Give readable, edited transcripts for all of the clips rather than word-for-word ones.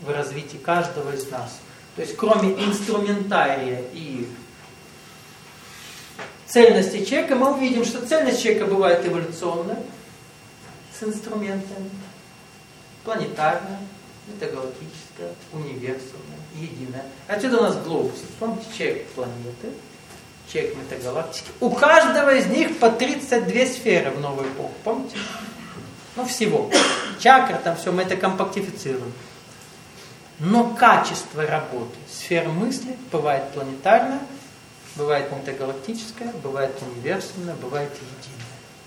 в развитии каждого из нас. То есть кроме инструментария и цельности человека, мы увидим, что цельность человека бывает эволюционная, с инструментами, планетарная, метагалактическая, универсальная, единая. Отсюда у нас глобус. Помните, человек планеты, человек метагалактики. У каждого из них по 32 сферы в новую эпоху. Помните? Ну, всего. Чакры, там все, мы это компактифицируем. Но качество работы сфер мысли бывает планетарная, бывает метагалактическая, бывает универсальная, бывает единая.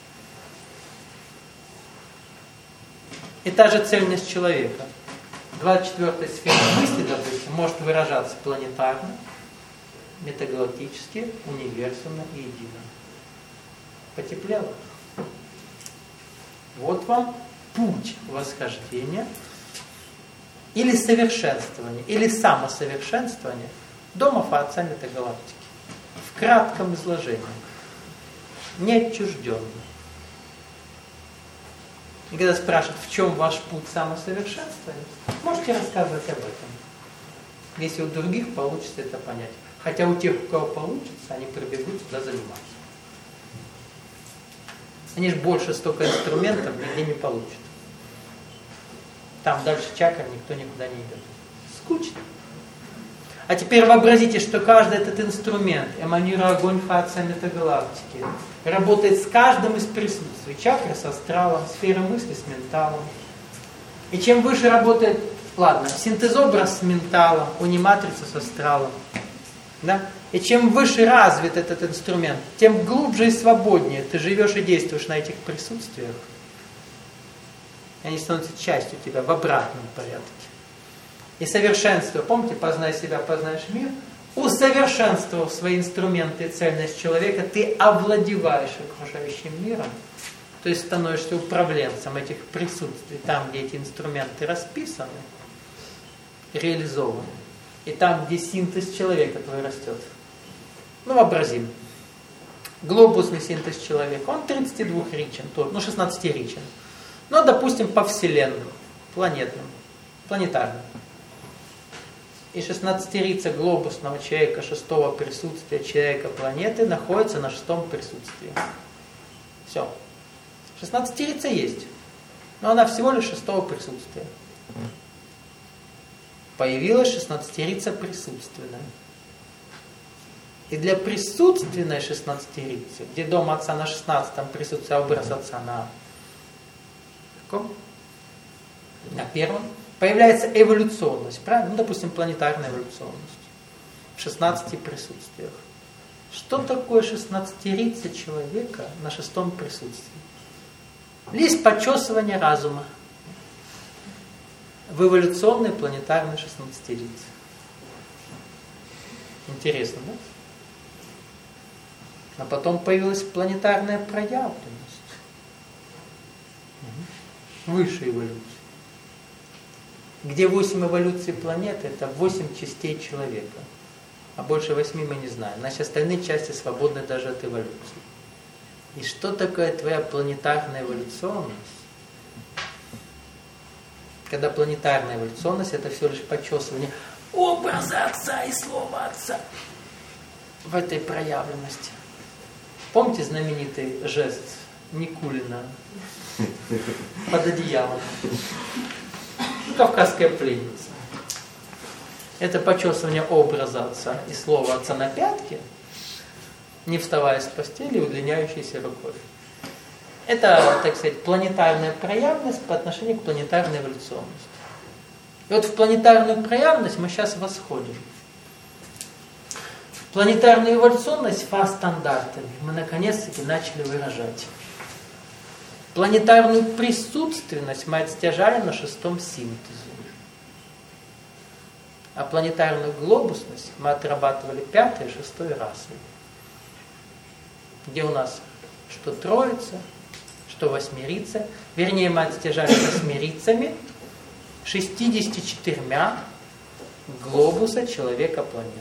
И та же цельность человека. 24-я сфера мысли, допустим, может выражаться планетарно, метагалактически, универсально и едино. Потеплело? Вот вам путь восхождения или совершенствования, или самосовершенствования дома Отца Метагалактики. В кратком изложении. Неотчужденно. И когда спрашивают, в чем ваш путь самосовершенствования, можете рассказывать об этом. Если у других получится это понять. Хотя у тех, у кого получится, они прибегут сюда заниматься. Они же больше столько инструментов нигде не получат. Там дальше чакр никто никуда не идет. Скучно. А теперь вообразите, что каждый этот инструмент, эманируя огонь Отца Метагалактики, работает с каждым из присутствий. Чакра с астралом, сфера мысли с менталом. И чем выше работает, синтезобраз с менталом, униматрица с астралом. Да? И чем выше развит этот инструмент, тем глубже и свободнее ты живешь и действуешь на этих присутствиях. И они становятся частью тебя в обратном порядке. И совершенство, помните, познай себя, познаешь мир, усовершенствовав свои инструменты и цельность человека, ты овладеваешь окружающим миром, то есть становишься управленцем этих присутствий, там, где эти инструменты расписаны, реализованы, и там, где синтез человека твой растет. Ну, вообразим. Глобусный синтез человека, он 32-ричен, 16-ричен. Но, допустим, по вселенным, планетным, планетарным. И 16-рица глобусного человека, 6-го присутствия человека планеты находится на 6-м присутствии. Все. 16-рица есть, но она всего лишь 6-го присутствия. Появилась 16-рица присутственная. И для присутственной 16-рицы, где дом Отца на 16-м присутствии, а образ Отца на каком? На 1-м. Появляется эволюционность, правильно? Ну, допустим, планетарная эволюционность. В 16 присутствиях. Что такое 16-рица человека на 6-м присутствии? Лишь почесывание разума в эволюционной планетарной 16-рице. Интересно, да? А потом появилась планетарная проявленность. Высшая эволюция. Где 8 эволюций планеты, это 8 частей человека. А больше 8 мы не знаем. Значит, остальные части свободны даже от эволюции. И что такое твоя планетарная эволюционность? Когда планетарная эволюционность, это всего лишь почесывание образа Отца и Слова Отца в этой проявленности. Помните знаменитый жест Никулина под одеялом? Кавказская пленница. Это почесывание образа Отца и Слова Отца на пятке, не вставая с постели, удлиняющейся рукой. Это, так сказать, планетарная проявленность по отношению к планетарной эволюционности. И вот в планетарную проявленность мы сейчас восходим. Планетарную эволюционность фа-стандартами мы наконец-таки начали выражать. Планетарную присутственность мы отстяжали на 6-м синтезе. А планетарную глобусность мы отрабатывали 5-й и 6-й расой. Где у нас что троица, что восьмерица. Вернее, мы отстяжали восьмерицами 64 глобуса человека-планеты.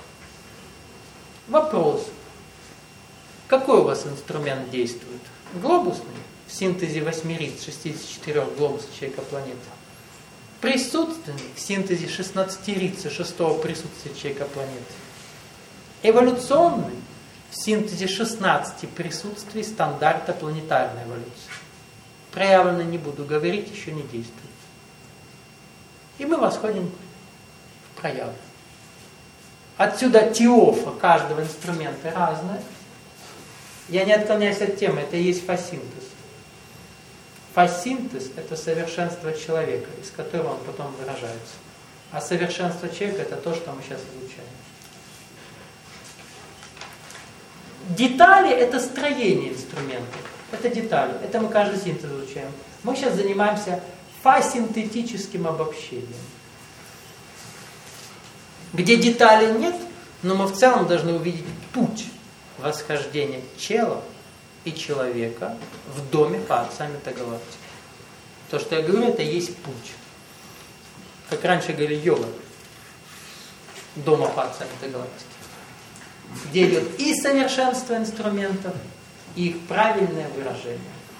Вопрос. Какой у вас инструмент действует? Глобусный? В синтезе 8 риц, 64 глобусов человека-планеты. присутственный в синтезе 16-рицы, шестого присутствия человека планеты. Эволюционный в синтезе 16 присутствий стандарта планетарной эволюции. Проявленно не буду говорить, еще не действует. И мы восходим в проявление. Отсюда теофа каждого инструмента разная. Я не отклоняюсь от темы, это и есть фасинтез. Фасинтез – это совершенство человека, из которого он потом выражается. А совершенство человека – это то, что мы сейчас изучаем. Детали – это строение инструмента. Это детали. Это мы каждый синтез изучаем. Мы сейчас занимаемся фасинтетическим обобщением. Где деталей нет, но мы в целом должны увидеть путь восхождения тела и человека в доме Фа-Отца Метагалактики. То, что я говорю, это и есть путь. Как раньше говорили йога. Дома Фа-Отца Метагалактики. Где идет и совершенство инструментов, и их правильное выражение.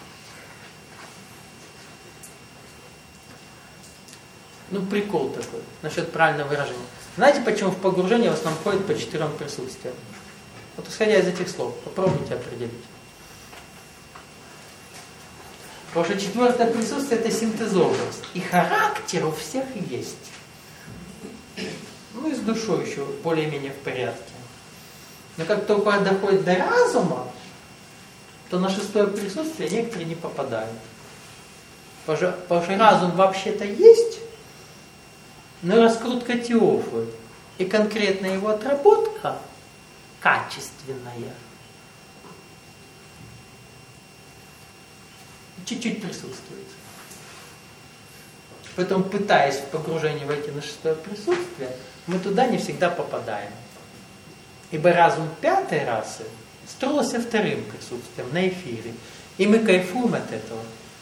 Ну, прикол такой, насчет правильного выражения. Знаете, почему в погружение в основном ходит по 4 присутствиям? Вот исходя из этих слов, попробуйте определить. Потому что 4-е присутствие – это синтезованность. И характер у всех есть. Ну и с душой еще более-менее в порядке. Но как только доходит до разума, то на 6-е присутствие некоторые не попадают. Потому что разум вообще-то есть, но раскрутка теофы и конкретная его отработка качественная чуть-чуть присутствует. Поэтому, пытаясь в погружении войти на 6-е присутствие, мы туда не всегда попадаем. Ибо разум 5-й расы строился 2-м присутствием на эфире. И мы кайфуем от этого.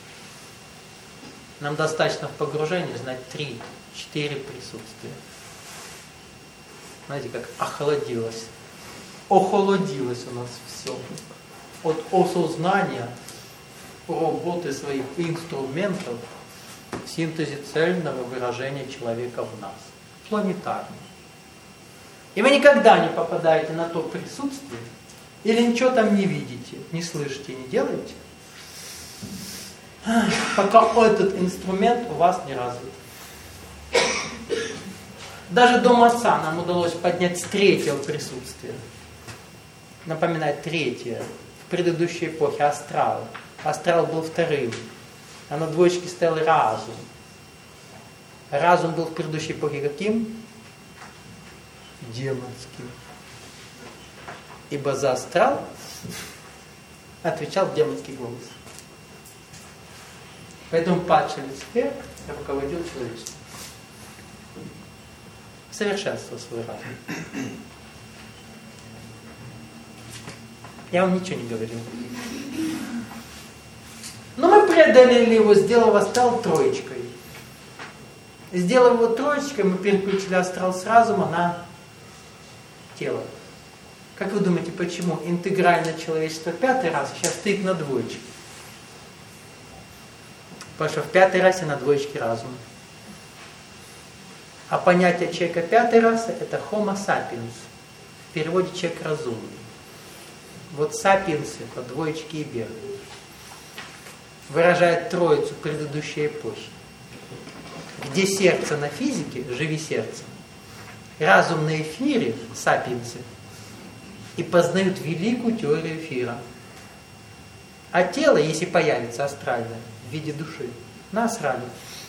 Нам достаточно в погружении знать 3-4 присутствия. Знаете, как охолодилось. Охолодилось у нас все. От осознания работы своих инструментов в синтезе цельного выражения человека в нас. Планетарно. И вы никогда не попадаете на то присутствие, или ничего там не видите, не слышите, не делаете, пока этот инструмент у вас не развит. Даже Дом Отца нам удалось поднять с 3-го присутствия. Напоминаю, 3-е. В предыдущей эпохе астрал. Астрал был 2-м. А на 2-чке стоял разум. Разум был в предыдущей эпохе каким? Демонским. Ибо за астрал отвечал демонский голос. Поэтому падший Люцифер руководил человечеством. Совершенствовал свой разум. Я вам ничего не говорил. Но мы преодолели его, сделав астрал 3-й. Сделав его 3-й, мы переключили астрал с разума на тело. Как вы думаете, почему интегральное человечество 5-й расы сейчас стоит на 2-чке? Потому что в 5-й расе на 2-чке разум. А понятие человека 5-й расы это Homo sapiens. В переводе человек разумный. Вот сапиенсы по 2-чке и вверх выражает троицу предыдущей эпохи. Где сердце на физике, живи сердцем. Разум на эфире, сапиенсы. И познают великую теорию эфира. А тело, если появится астральное, в виде души, насрали.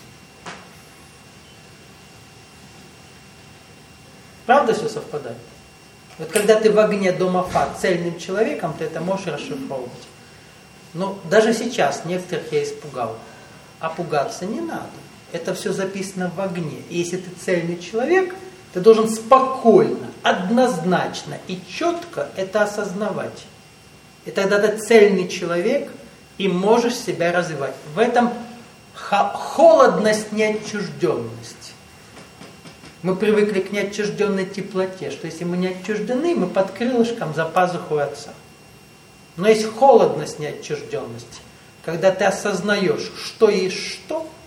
Правда все совпадает? Вот когда ты в огне дома Фа цельным человеком, ты это можешь расшифровывать. Но даже сейчас некоторых я испугал. А пугаться не надо. Это все записано в огне. И если ты цельный человек, ты должен спокойно, однозначно и четко это осознавать. И тогда ты цельный человек и можешь себя развивать. В этом холодность, неотчужденность. Мы привыкли к неотчужденной теплоте, что если мы не отчуждены, мы под крылышком за пазухой Отца. Но есть холодность неотчужденности, когда ты осознаешь, что есть что,